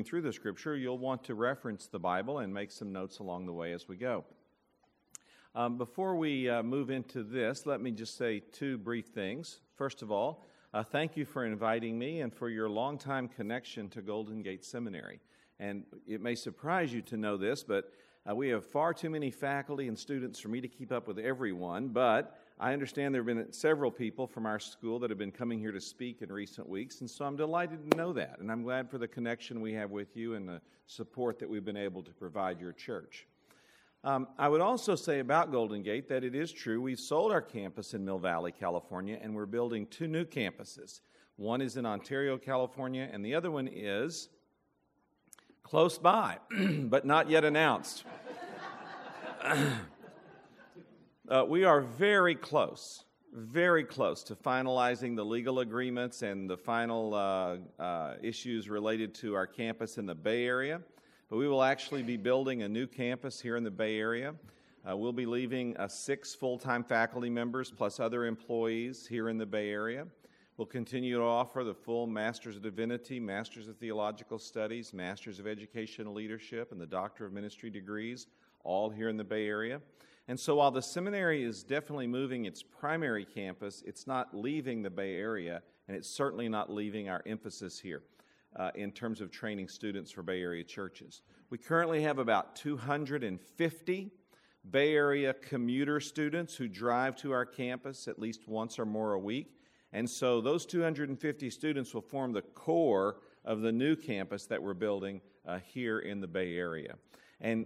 moving through the Scripture, you'll want to reference the Bible and make some notes along the way as we go. Before we move into this, let me just say two brief things. First of all, thank you for inviting me and for your longtime connection to Golden Gate Seminary. And it may surprise you to know this, but we have far too many faculty and students for me to keep up with everyone, but I understand there have been several people from our school that have been coming here to speak in recent weeks, and so I'm delighted to know that, and I'm glad for the connection we have with you and the support that we've been able to provide your church. I would also say about Golden Gate that it is true we've sold our campus in Mill Valley, California, and we're building two new campuses. One is in Ontario, California, and the other one is close by, but not yet announced. We are very close to finalizing the legal agreements and the final issues related to our campus in the Bay Area. But we will actually be building a new campus here in the Bay Area. We'll be leaving 6 full-time faculty members plus other employees here in the Bay Area. We'll continue to offer the full Master's of Divinity, Master's of Theological Studies, Master's of Educational Leadership, and the Doctor of Ministry degrees, all here in the Bay Area. And so while the seminary is definitely moving its primary campus, it's not leaving the Bay Area, and it's certainly not leaving our emphasis here in terms of training students for Bay Area churches. We currently have about 250 Bay Area commuter students who drive to our campus at least once or more a week. And so those 250 students will form the core of the new campus that we're building here in the Bay Area. And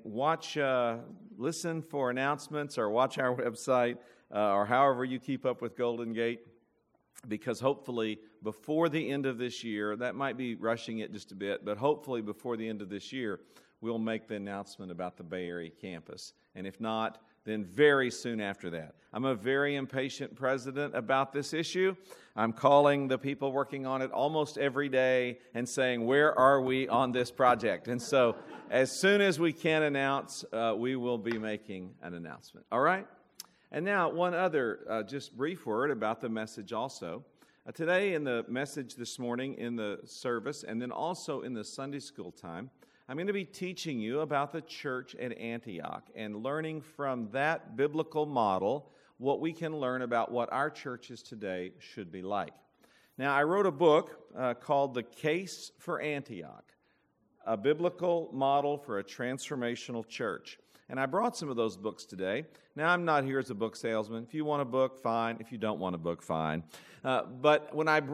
listen for announcements or watch our website or however you keep up with Golden Gate, because hopefully before the end of this year, that might be rushing it just a bit, but hopefully before the end of this year, we'll make the announcement about the Bay Area campus. And if not, then very soon after that. I'm a very impatient president about this issue. I'm calling the people working on it almost every day and saying, where are we on this project? And so as soon as we can announce, we will be making an announcement. All right? And now one other just brief word about the message also. Today in the message this morning in the service and then also in the Sunday school time, I'm going to be teaching you about the church at Antioch and learning from that biblical model what we can learn about what our churches today should be like. Now, I wrote a book called The Case for Antioch, a biblical model for a transformational church. And I brought some of those books today. Now, I'm not here as a book salesman. If you want a book, fine. If you don't want a book, fine. But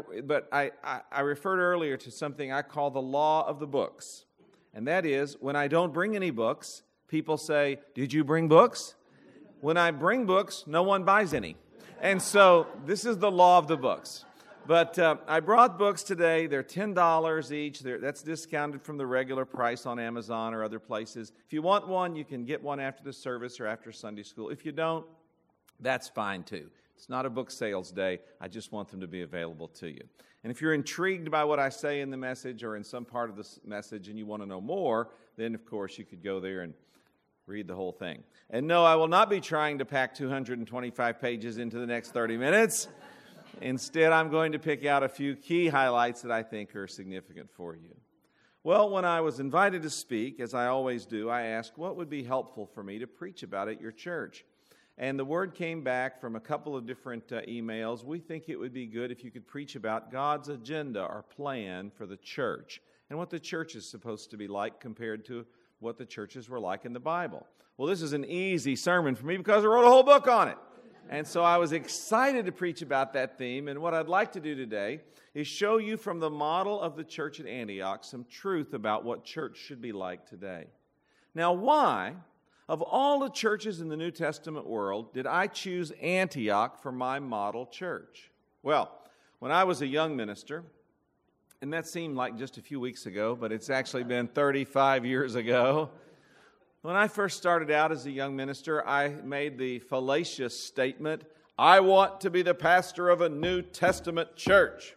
I referred earlier to something I call the law of the books. And that is, when I don't bring any books, people say, did you bring books? When I bring books, no one buys any. And so this is the law of the books. But I brought books today. They're $10 each. That's discounted from the regular price on Amazon or other places. If you want one, you can get one after the service or after Sunday school. If you don't, that's fine too. It's not a book sales day. I just want them to be available to you. And if you're intrigued by what I say in the message or in some part of the message and you want to know more, then of course you could go there and read the whole thing. And no, I will not be trying to pack 225 pages into the next 30 minutes. Instead, I'm going to pick out a few key highlights that I think are significant for you. Well, when I was invited to speak, as I always do, I asked what would be helpful for me to preach about at your church. And the word came back from a couple of different emails. We think it would be good if you could preach about God's agenda or plan for the church and what the church is supposed to be like compared to what the churches were like in the Bible. Well, this is an easy sermon for me because I wrote a whole book on it. And so I was excited to preach about that theme. And what I'd like to do today is show you from the model of the church at Antioch some truth about what church should be like today. Now, why, of all the churches in the New Testament world, did I choose Antioch for my model church? Well, when I was a young minister, and that seemed like just a few weeks ago, but it's actually been 35 years ago. When I first started out as a young minister, I made the fallacious statement, I want to be the pastor of a New Testament church.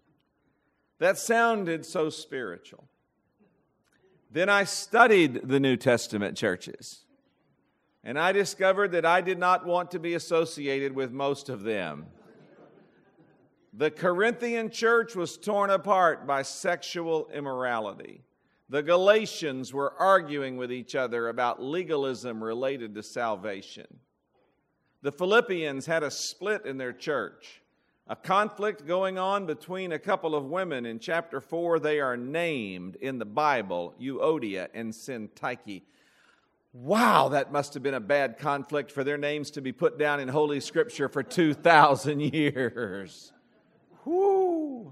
That sounded so spiritual. Then I studied the New Testament churches, and I discovered that I did not want to be associated with most of them. The Corinthian church was torn apart by sexual immorality. The Galatians were arguing with each other about legalism related to salvation. The Philippians had a split in their church, a conflict going on between a couple of women. In chapter 4, they are named in the Bible, Euodia and Syntyche. Wow, that must have been a bad conflict for their names to be put down in Holy Scripture for 2,000 years. Whoo!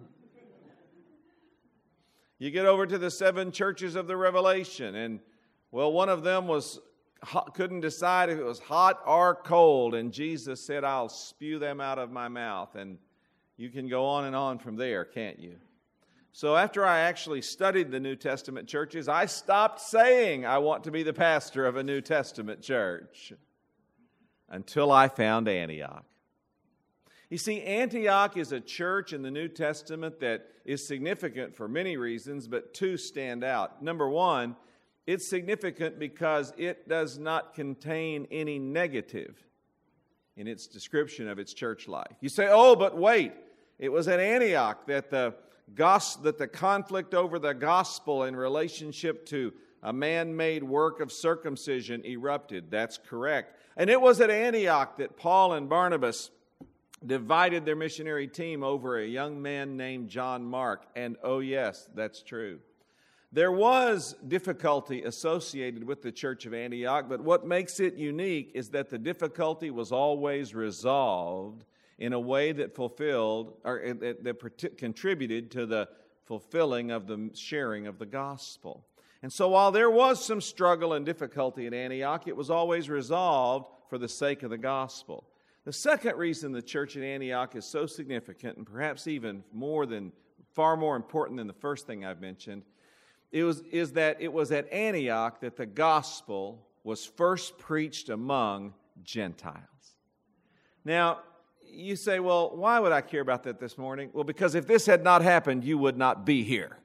You get over to the 7 churches of the Revelation, and, well, one of them couldn't decide if it was hot or cold, and Jesus said, I'll spew them out of my mouth. And you can go on and on from there, can't you? So after I actually studied the New Testament churches, I stopped saying I want to be the pastor of a New Testament church until I found Antioch. You see, Antioch is a church in the New Testament that is significant for many reasons, but 2 stand out. Number 1, it's significant because it does not contain any negative in its description of its church life. You say, oh, but wait, it was at Antioch that the conflict over the gospel in relationship to a man-made work of circumcision erupted. That's correct. And it was at Antioch that Paul and Barnabas divided their missionary team over a young man named John Mark. And oh yes, that's true. There was difficulty associated with the church of Antioch, but what makes it unique is that the difficulty was always resolved in a way that fulfilled or that contributed to the fulfilling of the sharing of the gospel. And so while there was some struggle and difficulty at Antioch, it was always resolved for the sake of the gospel. The second reason the church at Antioch is so significant, and perhaps even far more important than the first thing I've mentioned, is that it was at Antioch that the gospel was first preached among Gentiles. Now, you say, well, why would I care about that this morning? Well, because if this had not happened, you would not be here.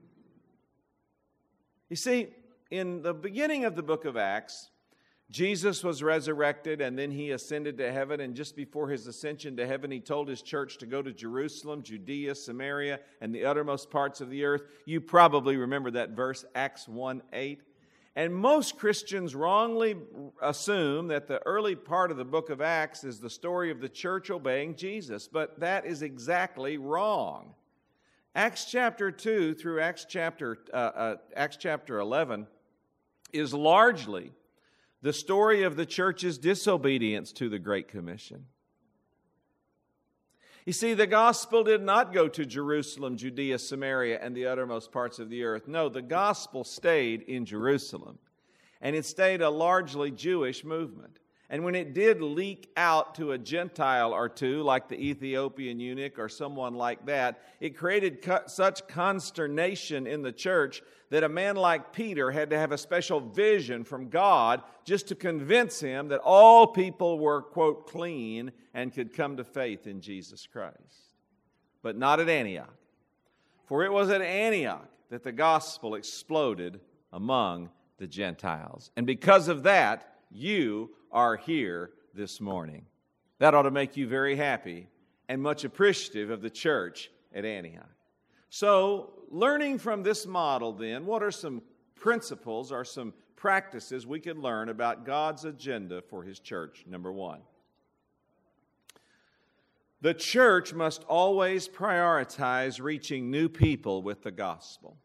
You see, in the beginning of the book of Acts, Jesus was resurrected and then he ascended to heaven, and just before his ascension to heaven, he told his church to go to Jerusalem, Judea, Samaria, and the uttermost parts of the earth. You probably remember that verse, Acts 1:8. And most Christians wrongly assume that the early part of the book of Acts is the story of the church obeying Jesus, but that is exactly wrong. Acts chapter 2 through Acts chapter 11 is largely the story of the church's disobedience to the Great Commission. You see, the gospel did not go to Jerusalem, Judea, Samaria, and the uttermost parts of the earth. No, the gospel stayed in Jerusalem, and it stayed a largely Jewish movement. And when it did leak out to a Gentile or two, like the Ethiopian eunuch or someone like that, it created such consternation in the church that a man like Peter had to have a special vision from God just to convince him that all people were, quote, clean and could come to faith in Jesus Christ. But not at Antioch. For it was at Antioch that the gospel exploded among the Gentiles. And because of that, you are here this morning. That ought to make you very happy and much appreciative of the church at Antioch. So, learning from this model then, what are some principles or some practices we could learn about God's agenda for His church? Number 1. The church must always prioritize reaching new people with the gospel.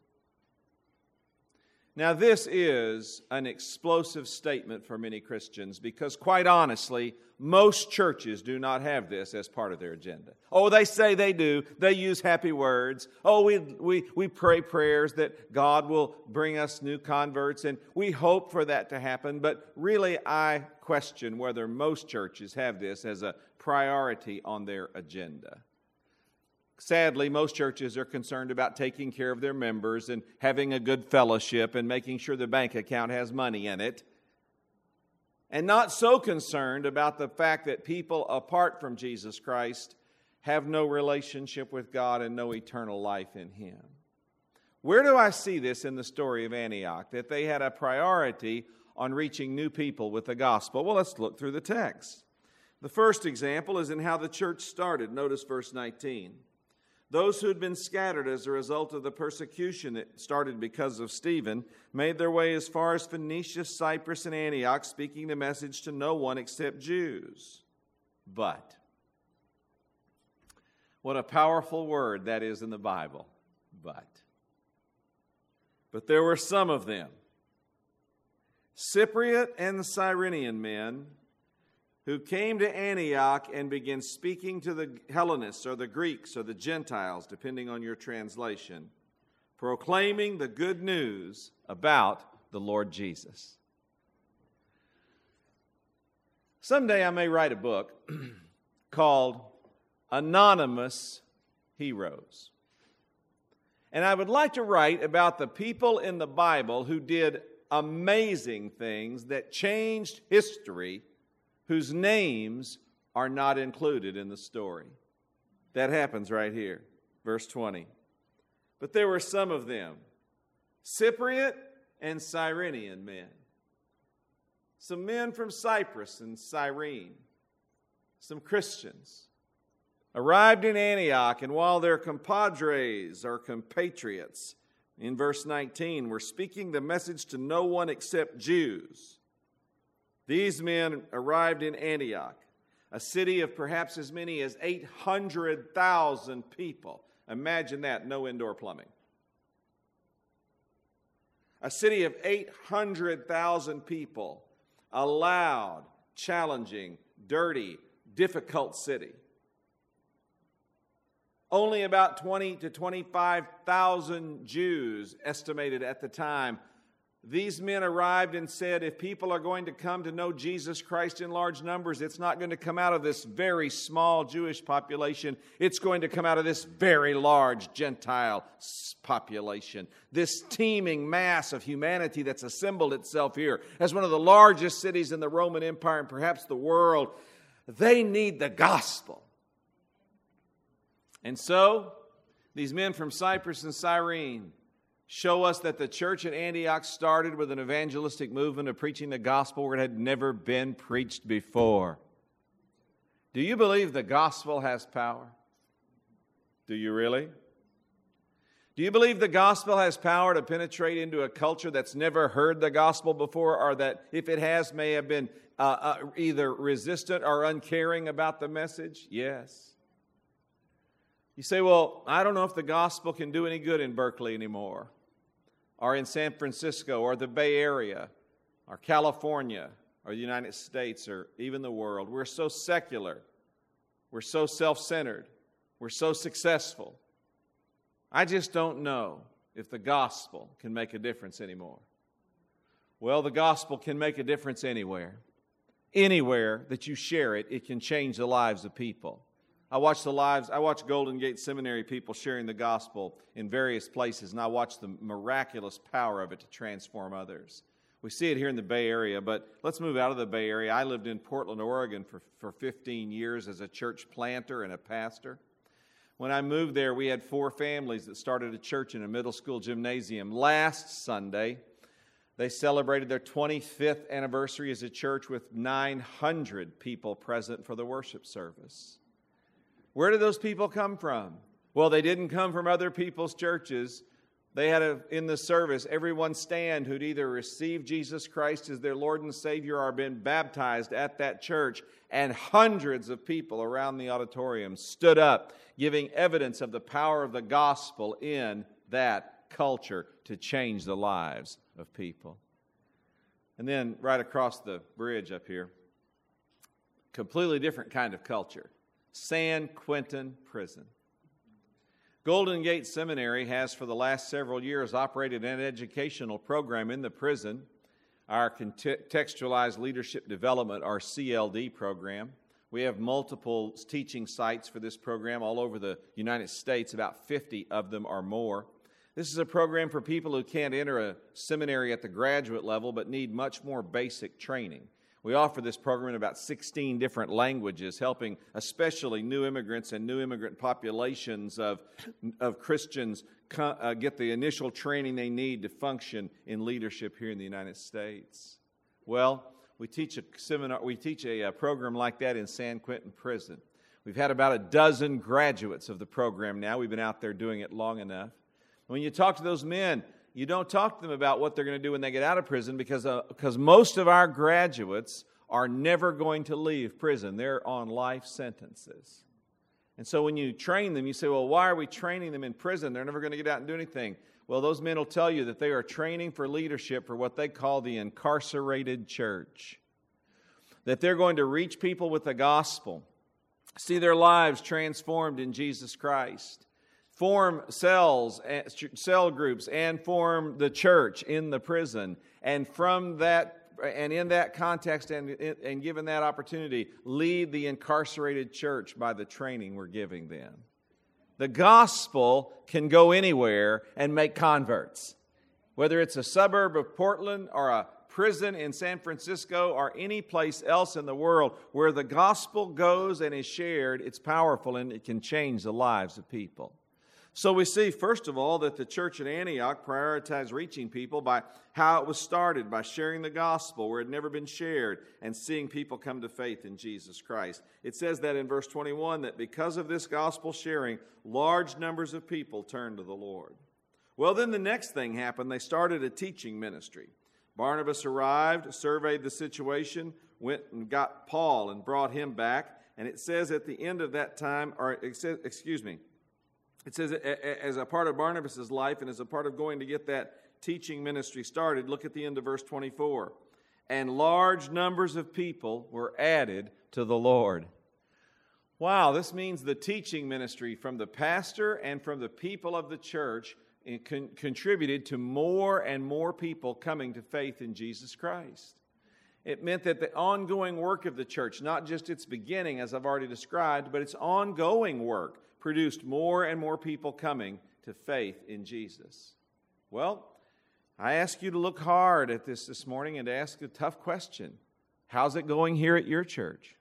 Now, this is an explosive statement for many Christians because, quite honestly, most churches do not have this as part of their agenda. Oh, they say they do. They use happy words. Oh, we pray prayers that God will bring us new converts, and we hope for that to happen. But really, I question whether most churches have this as a priority on their agenda. Sadly, most churches are concerned about taking care of their members and having a good fellowship and making sure the bank account has money in it, and not so concerned about the fact that people apart from Jesus Christ have no relationship with God and no eternal life in Him. Where do I see this in the story of Antioch, that they had a priority on reaching new people with the gospel? Well, let's look through the text. The first example is in how the church started. Notice verse 19. Those who had been scattered as a result of the persecution that started because of Stephen made their way as far as Phoenicia, Cyprus, and Antioch, speaking the message to no one except Jews. But, what a powerful word that is in the Bible, but. But there were some of them, Cypriot and Cyrenian men, who came to Antioch and began speaking to the Hellenists or the Greeks or the Gentiles, depending on your translation, proclaiming the good news about the Lord Jesus. Someday I may write a book called Anonymous Heroes. And I would like to write about the people in the Bible who did amazing things that changed history, whose names are not included in the story. That happens right here, verse 20. But there were some of them, Cypriot and Cyrenian men. Some men from Cyprus and Cyrene, some Christians, arrived in Antioch, and while their compadres or compatriots, in verse 19, were speaking the message to no one except Jews, these men arrived in Antioch, a city of perhaps as many as 800,000 people. Imagine that, no indoor plumbing. A city of 800,000 people, a loud, challenging, dirty, difficult city. Only about 20 to 25,000 Jews estimated at the time. These men arrived and said, if people are going to come to know Jesus Christ in large numbers, it's not going to come out of this very small Jewish population. It's going to come out of this very large Gentile population. This teeming mass of humanity that's assembled itself here as one of the largest cities in the Roman Empire and perhaps the world. They need the gospel. And so, these men from Cyprus and Cyrene show us that the church at Antioch started with an evangelistic movement of preaching the gospel where it had never been preached before. Do you believe the gospel has power? Do you really? Do you believe the gospel has power to penetrate into a culture that's never heard the gospel before, or that, if it has, may have been either resistant or uncaring about the message? Yes. You say, well, I don't know if the gospel can do any good in Berkeley anymore, or in San Francisco, or the Bay Area, or California, or the United States, or even the world. We're so secular. We're so self-centered. We're so successful. I just don't know if the gospel can make a difference anymore. Well, the gospel can make a difference anywhere. Anywhere that you share it, it can change the lives of people. I watch Golden Gate Seminary people sharing the gospel in various places, and I watch the miraculous power of it to transform others. We see it here in the Bay Area, but let's move out of the Bay Area. I lived in Portland, Oregon for 15 years as a church planter and a pastor. When I moved there, we had 4 families that started a church in a middle school gymnasium. Last Sunday, they celebrated their 25th anniversary as a church with 900 people present for the worship service. Where did those people come from? Well, they didn't come from other people's churches. They had in the service, everyone stand who'd either received Jesus Christ as their Lord and Savior or been baptized at that church. And hundreds of people around the auditorium stood up, giving evidence of the power of the gospel in that culture to change the lives of people. And then right across the bridge up here, completely different kind of culture. San Quentin Prison. Golden Gate Seminary has for the last several years operated an educational program in the prison, our Contextualized Leadership Development, our CLD program. We have multiple teaching sites for this program all over the United States, about 50 of them or more. This is a program for people who can't enter a seminary at the graduate level but need much more basic training. We offer this program in about 16 different languages, helping especially new immigrants and new immigrant populations of Christians get the initial training they need to function in leadership here in the United States. Well, we teach a program like that in San Quentin Prison. We've had about a dozen graduates of the program now. We've been out there doing it long enough. When you talk to those men, you don't talk to them about what they're going to do when they get out of prison because most of our graduates are never going to leave prison. They're on life sentences. And so when you train them, you say, well, why are we training them in prison? They're never going to get out and do anything. Well, those men will tell you that they are training for leadership for what they call the incarcerated church. That they're going to reach people with the gospel, see their lives transformed in Jesus Christ, form cell groups, and form the church in the prison. And from that, and in that context and given that opportunity, lead the incarcerated church by the training we're giving them. The gospel can go anywhere and make converts. Whether it's a suburb of Portland or a prison in San Francisco or any place else in the world, where the gospel goes and is shared, it's powerful and it can change the lives of people. So we see, first of all, that the church at Antioch prioritized reaching people by how it was started, by sharing the gospel where it had never been shared and seeing people come to faith in Jesus Christ. It says that in verse 21 that because of this gospel sharing, large numbers of people turned to the Lord. Well, then the next thing happened. They started a teaching ministry. Barnabas arrived, surveyed the situation, went and got Paul and brought him back. And it says at the end of that time, it says as a part of Barnabas' life and as a part of going to get that teaching ministry started, look at the end of verse 24. And large numbers of people were added to the Lord. Wow, this means the teaching ministry from the pastor and from the people of the church contributed to more and more people coming to faith in Jesus Christ. It meant that the ongoing work of the church, not just its beginning, as I've already described, but its ongoing work, produced more and more people coming to faith in Jesus. Well, I ask you to look hard at this morning and to ask a tough question. How's it going here at your church?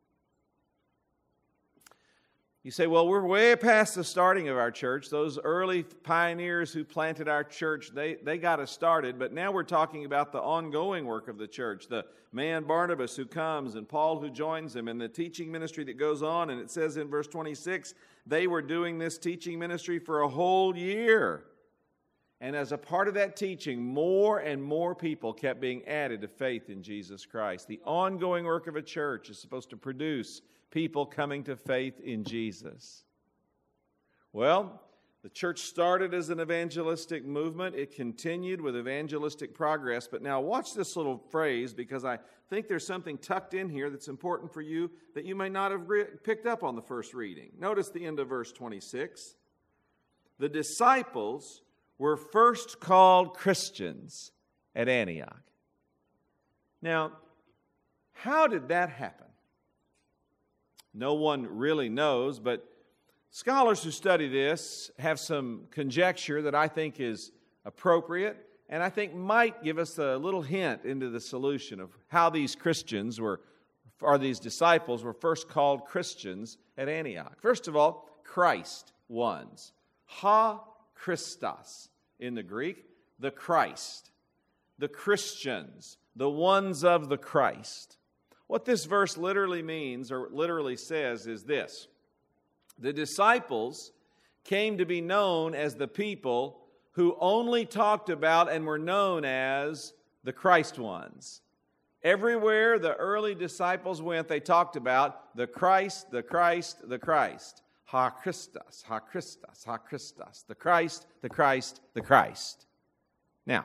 You say, well, we're way past the starting of our church. Those early pioneers who planted our church, they got us started. But now we're talking about the ongoing work of the church. The man Barnabas who comes and Paul who joins him and the teaching ministry that goes on. And it says in verse 26, they were doing this teaching ministry for a whole year. And as a part of that teaching, more and more people kept being added to faith in Jesus Christ. The ongoing work of a church is supposed to produce people coming to faith in Jesus. Well, the church started as an evangelistic movement. It continued with evangelistic progress. But now watch this little phrase, because I think there's something tucked in here that's important for you that you may not have picked up on the first reading. Notice the end of verse 26. The disciples were first called Christians at Antioch. Now, how did that happen? No one really knows, but scholars who study this have some conjecture that I think is appropriate and I think might give us a little hint into the solution of how these Christians these disciples were first called Christians at Antioch. First of all, Christ ones. Ha Christos in the Greek, the Christ, the Christians, the ones of the Christ. What this verse literally means, or literally says, is this. The disciples came to be known as the people who only talked about and were known as the Christ ones. Everywhere the early disciples went, they talked about the Christ, the Christ, the Christ. Ha Christos, ha Christos, ha Christos. The Christ, the Christ, the Christ. Now,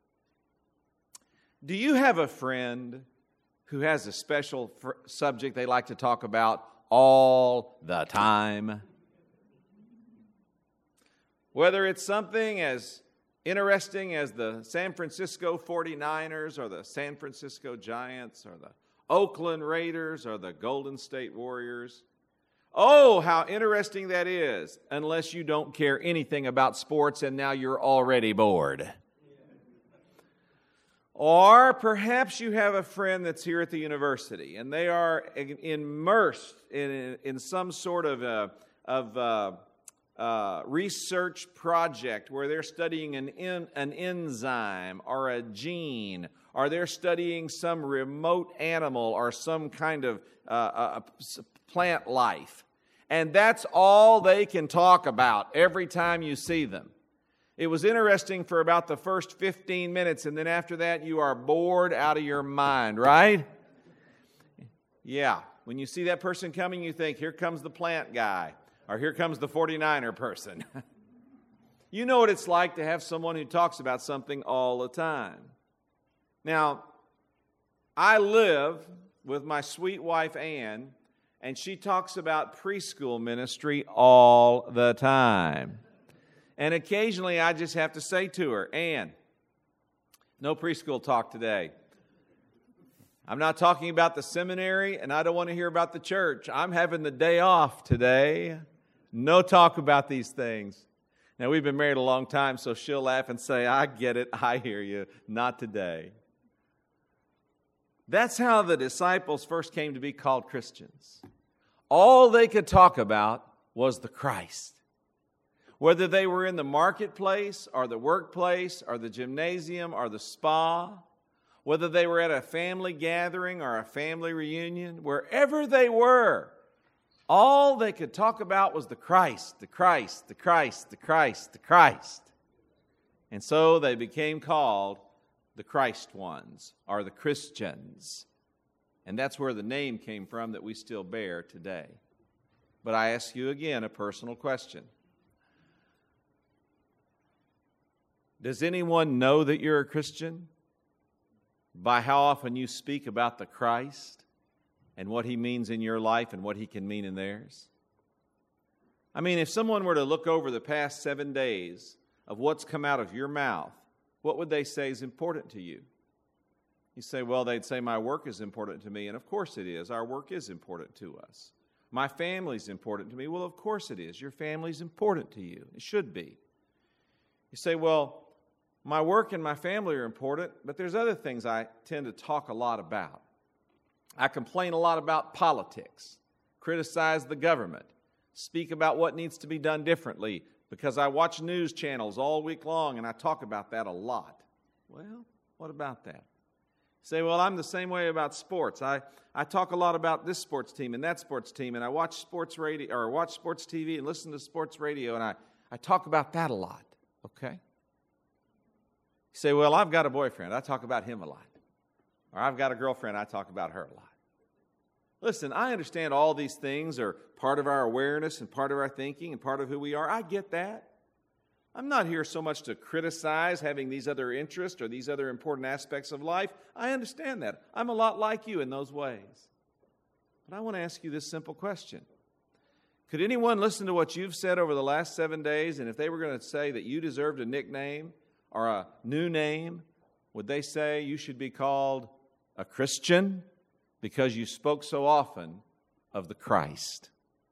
do you have a friend who has a special subject they like to talk about all the time? Whether it's something as interesting as the San Francisco 49ers or the San Francisco Giants or the Oakland Raiders or the Golden State Warriors. Oh, how interesting that is, unless you don't care anything about sports and now you're already bored. Or perhaps you have a friend that's here at the university and they are immersed in some sort of research project where they're studying an enzyme or a gene, or they're studying some remote animal or some kind of plant life. And that's all they can talk about every time you see them. It was interesting for about the first 15 minutes, and then after that, you are bored out of your mind, right? Yeah. When you see that person coming, you think, here comes the plant guy, or here comes the 49er person. You know what it's like to have someone who talks about something all the time. Now, I live with my sweet wife, Ann, and she talks about preschool ministry all the time. And occasionally I just have to say to her, Ann, no preschool talk today. I'm not talking about the seminary, and I don't want to hear about the church. I'm having the day off today. No talk about these things. Now, we've been married a long time, so she'll laugh and say, I get it, I hear you, not today. That's how the disciples first came to be called Christians. All they could talk about was the Christ. Whether they were in the marketplace or the workplace or the gymnasium or the spa, whether they were at a family gathering or a family reunion, wherever they were, all they could talk about was the Christ, the Christ, the Christ, the Christ, the Christ. And so they became called the Christ ones, or the Christians. And that's where the name came from that we still bear today. But I ask you again a personal question. Does anyone know that you're a Christian by how often you speak about the Christ and what He means in your life and what He can mean in theirs? I mean, if someone were to look over the past 7 days of what's come out of your mouth, what would they say is important to you? You say, well, they'd say my work is important to me, and of course it is. Our work is important to us. My family's important to me. Well, of course it is. Your family's important to you. It should be. You say, well, my work and my family are important, but there's other things I tend to talk a lot about. I complain a lot about politics, criticize the government, speak about what needs to be done differently, because I watch news channels all week long and I talk about that a lot. Well, what about that? You say, well, I'm the same way about sports. I talk a lot about this sports team and that sports team, and I watch sports radio or watch sports TV and listen to sports radio, and I talk about that a lot. Okay? You say, well, I've got a boyfriend. I talk about him a lot. Or I've got a girlfriend. I talk about her a lot. Listen, I understand all these things are part of our awareness and part of our thinking and part of who we are. I get that. I'm not here so much to criticize having these other interests or these other important aspects of life. I understand that. I'm a lot like you in those ways. But I want to ask you this simple question. Could anyone listen to what you've said over the last 7 days, and if they were going to say that you deserved a nickname or a new name, would they say you should be called a Christian because you spoke so often of the Christ?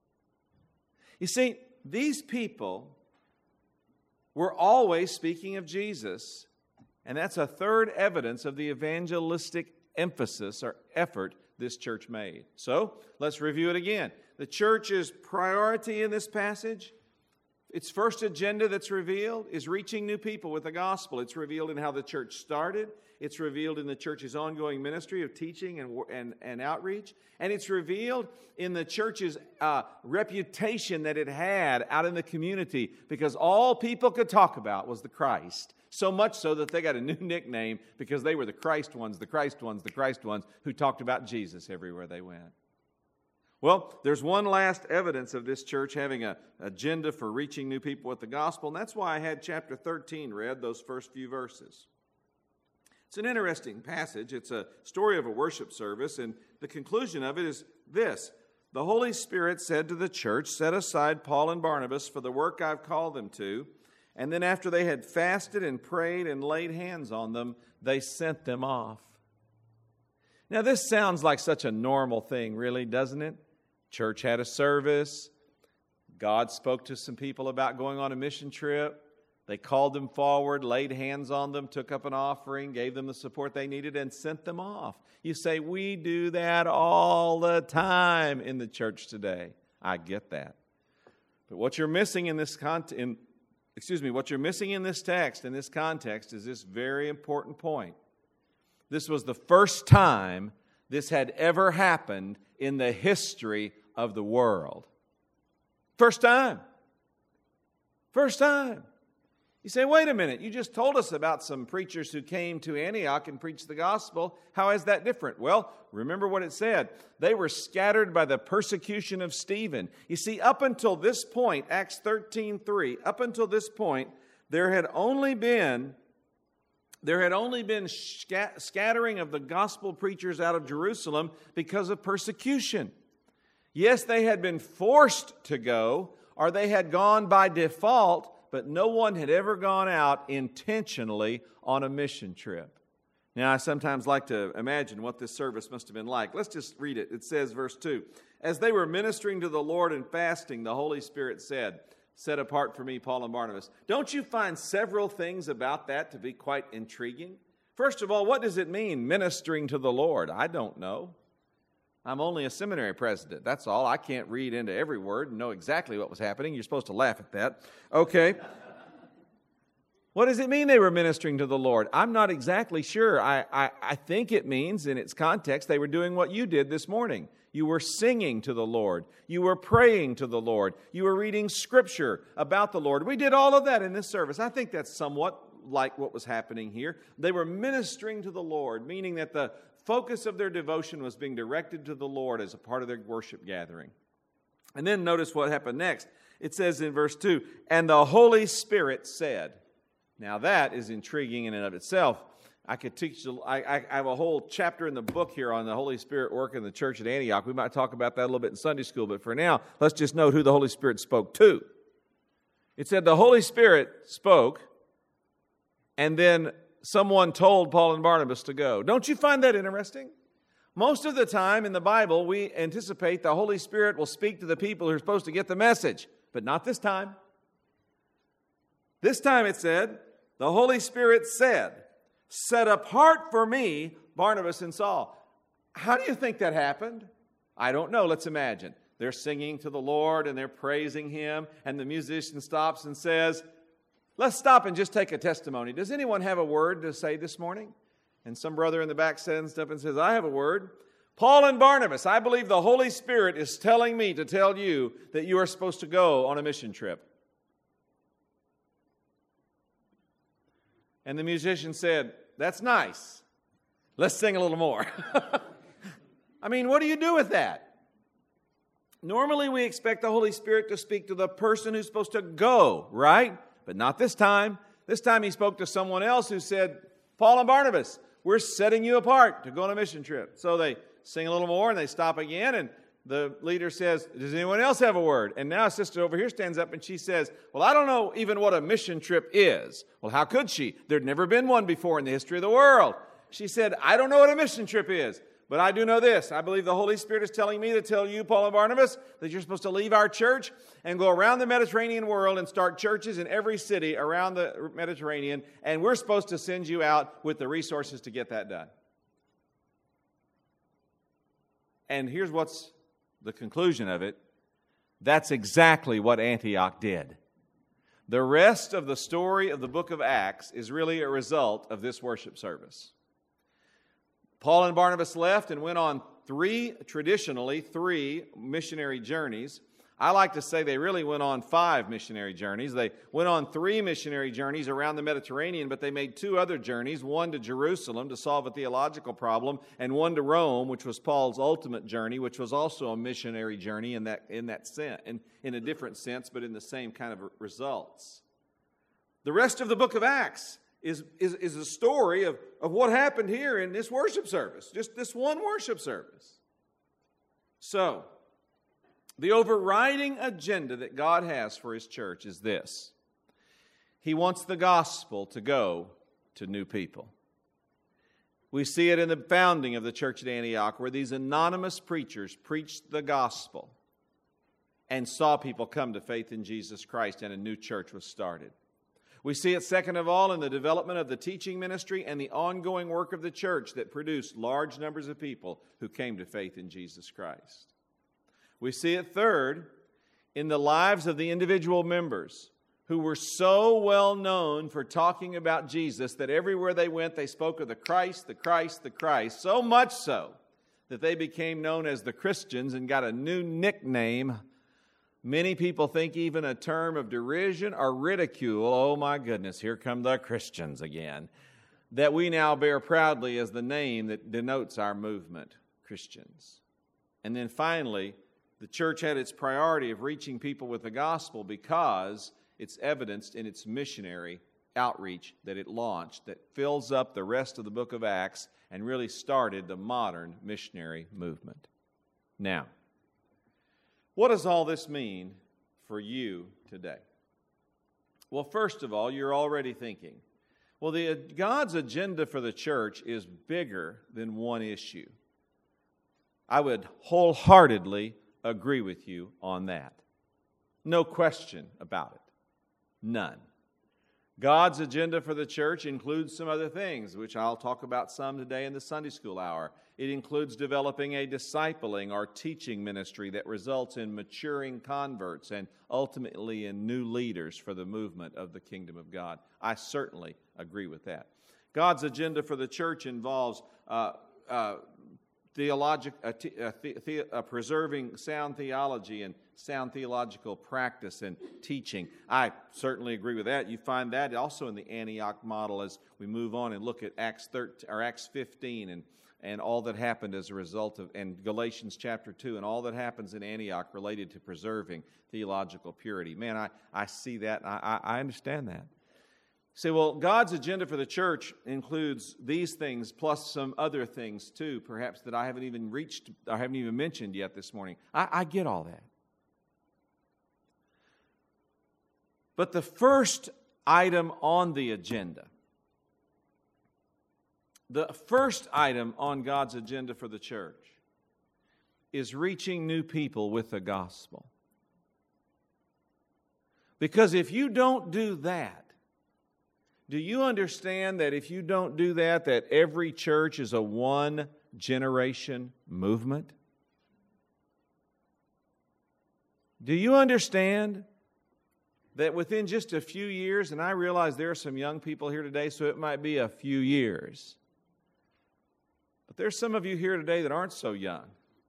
You see, these people were always speaking of Jesus, and that's a third evidence of the evangelistic emphasis or effort this church made. So, let's review it again. The church's priority in this passage, its first agenda that's revealed is reaching new people with the gospel. It's revealed in how the church started. It's revealed in the church's ongoing ministry of teaching and outreach. And it's revealed in the church's reputation that it had out in the community, because all people could talk about was the Christ. So much so that they got a new nickname because they were the Christ ones, the Christ ones, the Christ ones who talked about Jesus everywhere they went. Well, there's one last evidence of this church having an agenda for reaching new people with the gospel, and that's why I had chapter 13 read, those first few verses. It's an interesting passage. It's a story of a worship service, and the conclusion of it is this. The Holy Spirit said to the church, set aside Paul and Barnabas for the work I've called them to, and then after they had fasted and prayed and laid hands on them, they sent them off. Now, this sounds like such a normal thing, really, doesn't it? Church had a service. God spoke to some people about going on a mission trip. They called them forward, laid hands on them, took up an offering, gave them the support they needed, and sent them off. You say, we do that all the time in the church today. I get that. But what you're missing in this what you're missing in this text, in this context, is this very important point. This was the first time this had ever happened in the history of the world. First time. First time. You say, wait a minute, you just told us about some preachers who came to Antioch and preached the gospel. How is that different? Well, remember what it said. They were scattered by the persecution of Stephen. You see, up until this point, Acts 13:3, up until this point, there had only been scattering of the gospel preachers out of Jerusalem because of persecution. Yes, they had been forced to go, or they had gone by default, but no one had ever gone out intentionally on a mission trip. Now, I sometimes like to imagine what this service must have been like. Let's just read it. It says, verse 2, as they were ministering to the Lord and fasting, the Holy Spirit said, set apart for me Paul and Barnabas. Don't you find several things about that to be quite intriguing? First of all, what does it mean, ministering to the Lord? I don't know. I'm only a seminary president. That's all. I can't read into every word and know exactly what was happening. You're supposed to laugh at that. Okay. What does it mean they were ministering to the Lord? I'm not exactly sure. I think it means, in its context, they were doing what you did this morning. You were singing to the Lord. You were praying to the Lord. You were reading Scripture about the Lord. We did all of that in this service. I think that's somewhat like what was happening here. They were ministering to the Lord, meaning that the focus of their devotion was being directed to the Lord as a part of their worship gathering. And then notice what happened next. It says in verse 2, and the Holy Spirit said. Now that is intriguing in and of itself. I could teach, I have a whole chapter in the book here on the Holy Spirit work in the church at Antioch. We might talk about that a little bit in Sunday school, but for now, let's just note who the Holy Spirit spoke to. It said the Holy Spirit spoke, and then someone told Paul and Barnabas to go. Don't you find that interesting? Most of the time in the Bible, we anticipate the Holy Spirit will speak to the people who are supposed to get the message, but not this time. This time it said, the Holy Spirit said, set apart for me Barnabas and Saul. How do you think that happened? I don't know. Let's imagine. They're singing to the Lord and they're praising Him, and the musician stops and says, let's stop and just take a testimony. Does anyone have a word to say this morning? And some brother in the back stands up and says, I have a word. Paul and Barnabas, I believe the Holy Spirit is telling me to tell you that you are supposed to go on a mission trip. And the musician said, that's nice. Let's sing a little more. I mean, what do you do with that? Normally we expect the Holy Spirit to speak to the person who's supposed to go, right? But not this time. This time He spoke to someone else who said, Paul and Barnabas, we're setting you apart to go on a mission trip. So they sing a little more and they stop again, and the leader says, does anyone else have a word? And now a sister over here stands up and she says, well, I don't know even what a mission trip is. Well, how could she? There'd never been one before in the history of the world. She said, I don't know what a mission trip is, but I do know this. I believe the Holy Spirit is telling me to tell you, Paul and Barnabas, that you're supposed to leave our church and go around the Mediterranean world and start churches in every city around the Mediterranean, and we're supposed to send you out with the resources to get that done. And here's what's the conclusion of it. That's exactly what Antioch did. The rest of the story of the book of Acts is really a result of this worship service. Paul and Barnabas left and went on traditionally three missionary journeys. I like to say they really went on 5 missionary journeys. They went on 3 missionary journeys around the Mediterranean, but they made 2 other journeys, one to Jerusalem to solve a theological problem, and one to Rome, which was Paul's ultimate journey, which was also a missionary journey in that sense, in a different sense, but in the same kind of results. The rest of the book of Acts is a story of what happened here in this worship service, just this one worship service. So, the overriding agenda that God has for His church is this. He wants the gospel to go to new people. We see it in the founding of the church at Antioch, where these anonymous preachers preached the gospel and saw people come to faith in Jesus Christ, and a new church was started. We see it, second of all, in the development of the teaching ministry and the ongoing work of the church that produced large numbers of people who came to faith in Jesus Christ. We see it, third, in the lives of the individual members who were so well known for talking about Jesus that everywhere they went they spoke of the Christ, the Christ, the Christ, so much so that they became known as the Christians and got a new nickname, Many people think even a term of derision or ridicule, oh my goodness, here come the Christians again, that we now bear proudly as the name that denotes our movement, Christians. And then finally, the church had its priority of reaching people with the gospel because it's evidenced in its missionary outreach that it launched, that fills up the rest of the book of Acts and really started the modern missionary movement. Now, what does all this mean for you today? Well, first of all, you're already thinking, well, God's agenda for the church is bigger than one issue. I would wholeheartedly agree with you on that. No question about it. None. God's agenda for the church includes some other things, which I'll talk about some today in the Sunday school hour. It includes developing a discipling or teaching ministry that results in maturing converts and ultimately in new leaders for the movement of the kingdom of God. I certainly agree with that. God's agenda for the church involves preserving sound theology and sound theological practice and teaching. I certainly agree with that. You find that also in the Antioch model as we move on and look at Acts 15 and all that happened as a result of, and Galatians chapter 2 and all that happens in Antioch related to preserving theological purity. Man, I see that. I understand that. Say, well, God's agenda for the church includes these things plus some other things too, perhaps that I haven't even reached, I haven't even mentioned yet this morning. I get all that. But the first item on the agenda, the first item on God's agenda for the church is reaching new people with the gospel. Because if you don't do that, do you understand that if you don't do that, that every church is a one-generation movement? Do you understand that within just a few years, and I realize there are some young people here today, so it might be a few years, but there's some of you here today that aren't so young.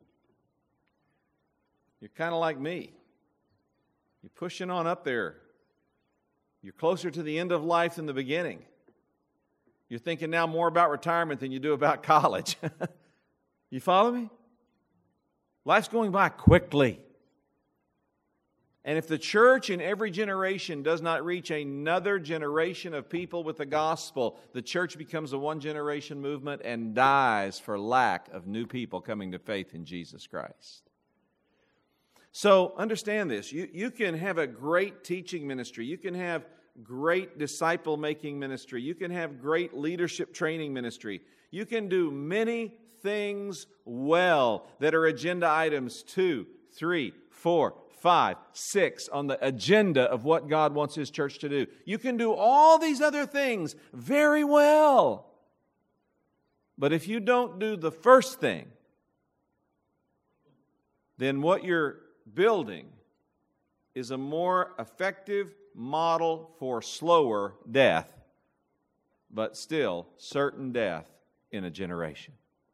You're kind of like me. You're pushing on up there. You're closer to the end of life than the beginning. You're thinking now more about retirement than you do about college. You follow me? Life's going by quickly. And if the church in every generation does not reach another generation of people with the gospel, the church becomes a one-generation movement and dies for lack of new people coming to faith in Jesus Christ. So understand this. You can have a great teaching ministry. You can have great disciple-making ministry. You can have great leadership training ministry. You can do many things well that are agenda items 2, 3, 4, 5, 6 on the agenda of what God wants His church to do. You can do all these other things very well. But if you don't do the first thing, then what you're building is a more effective model for slower death, but still certain death in a generation.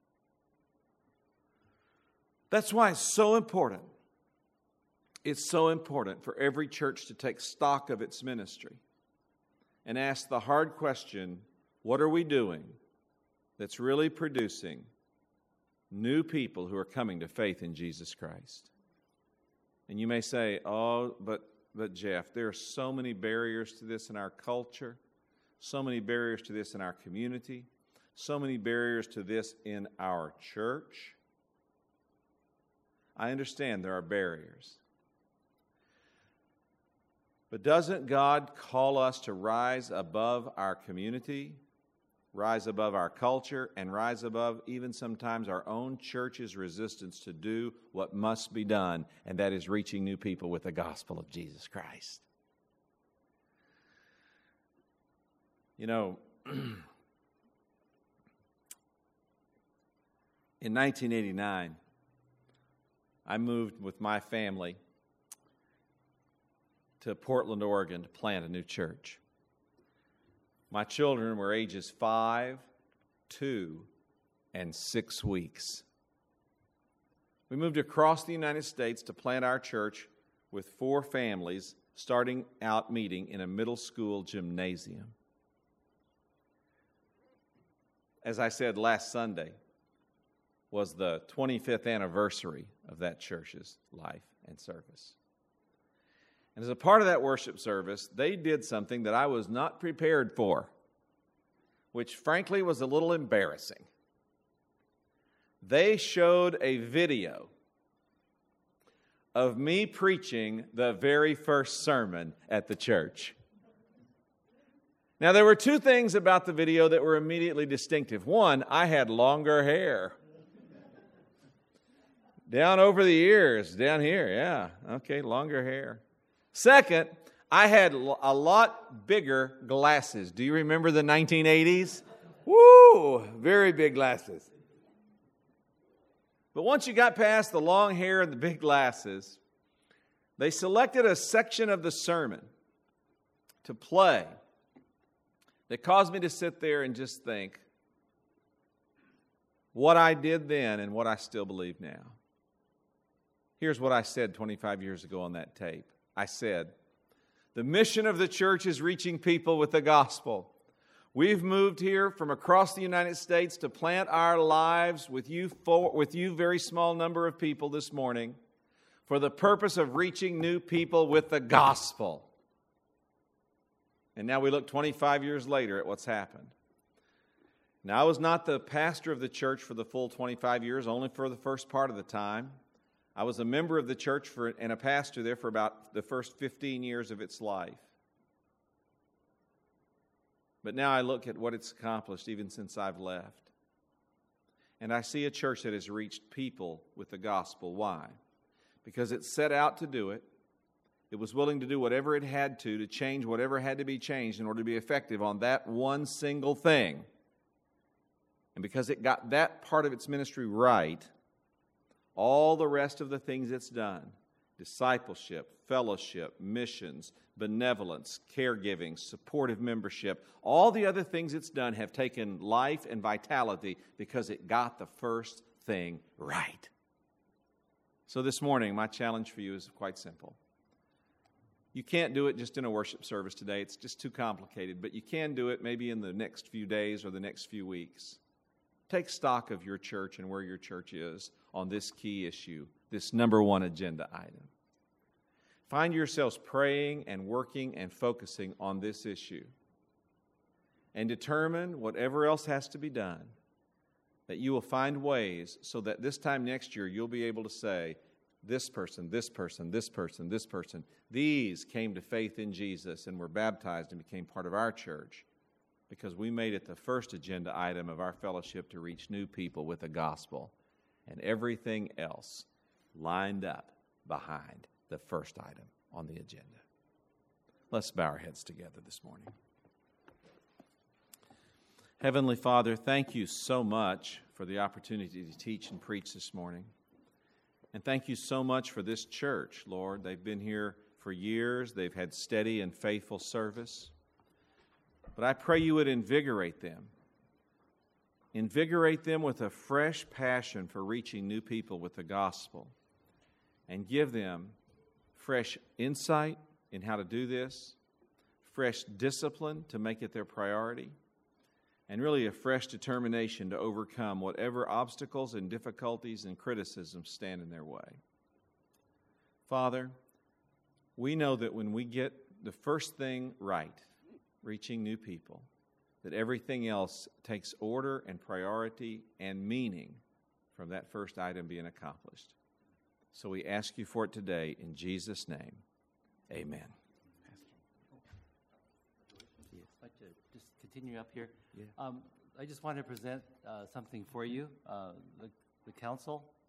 That's why it's so important. It's so important for every church to take stock of its ministry and ask the hard question, what are we doing that's really producing new people who are coming to faith in Jesus Christ? And you may say, oh, but Jeff, there are so many barriers to this in our culture, so many barriers to this in our community, so many barriers to this in our church. I understand there are barriers. But doesn't God call us to rise above our community, rise above our culture, and rise above even sometimes our own church's resistance to do what must be done, and that is reaching new people with the gospel of Jesus Christ? You know, in 1989, I moved with my family to Portland, Oregon to plant a new church. My children were ages 5, 2, and 6 weeks. We moved across the United States to plant our church with 4 families starting out meeting in a middle school gymnasium. As I said, last Sunday was the 25th anniversary of that church's life and service. And as a part of that worship service, they did something that I was not prepared for, which frankly was a little embarrassing. They showed a video of me preaching the very first sermon at the church. Now, there were 2 things about the video that were immediately distinctive. One, I had longer hair. Down over the ears, down here, yeah. Okay, longer hair. Second, I had a lot bigger glasses. Do you remember the 1980s? Woo! Very big glasses. But once you got past the long hair and the big glasses, they selected a section of the sermon to play that caused me to sit there and just think what I did then and what I still believe now. Here's what I said 25 years ago on that tape. I said, the mission of the church is reaching people with the gospel. We've moved here from across the United States to plant our lives with you, very small number of people this morning, for the purpose of reaching new people with the gospel. And now we look 25 years later at what's happened. Now, I was not the pastor of the church for the full 25 years, only for the first part of the time. I was a member of the church and a pastor there for about the first 15 years of its life. But now I look at what it's accomplished even since I've left. And I see a church that has reached people with the gospel. Why? Because it set out to do it. It was willing to do whatever it had to change whatever had to be changed in order to be effective on that one single thing. And because it got that part of its ministry right, all the rest of the things it's done, discipleship, fellowship, missions, benevolence, caregiving, supportive membership, all the other things it's done have taken life and vitality because it got the first thing right. So this morning, my challenge for you is quite simple. You can't do it just in a worship service today. It's just too complicated. But you can do it maybe in the next few days or the next few weeks. Take stock of your church and where your church is on this key issue, this number 1 agenda item. Find yourselves praying and working and focusing on this issue. And determine whatever else has to be done, that you will find ways so that this time next year you'll be able to say, this person, this person, this person, this person, these came to faith in Jesus and were baptized and became part of our church because we made it the first agenda item of our fellowship to reach new people with the gospel, and everything else lined up behind the first item on the agenda. Let's bow our heads together this morning. Heavenly Father, thank you so much for the opportunity to teach and preach this morning. And thank you so much for this church, Lord. They've been here for years. They've had steady and faithful service. But I pray you would invigorate them. Invigorate them with a fresh passion for reaching new people with the gospel. And give them fresh insight in how to do this, fresh discipline to make it their priority, and really a fresh determination to overcome whatever obstacles and difficulties and criticisms stand in their way. Father, we know that when we get the first thing right, reaching new people, that everything else takes order and priority and meaning from that first item being accomplished. So we ask you for it today in Jesus' name. Amen. Yes, I'd like to just continue up here. Yeah. I just want to present something for you, the council.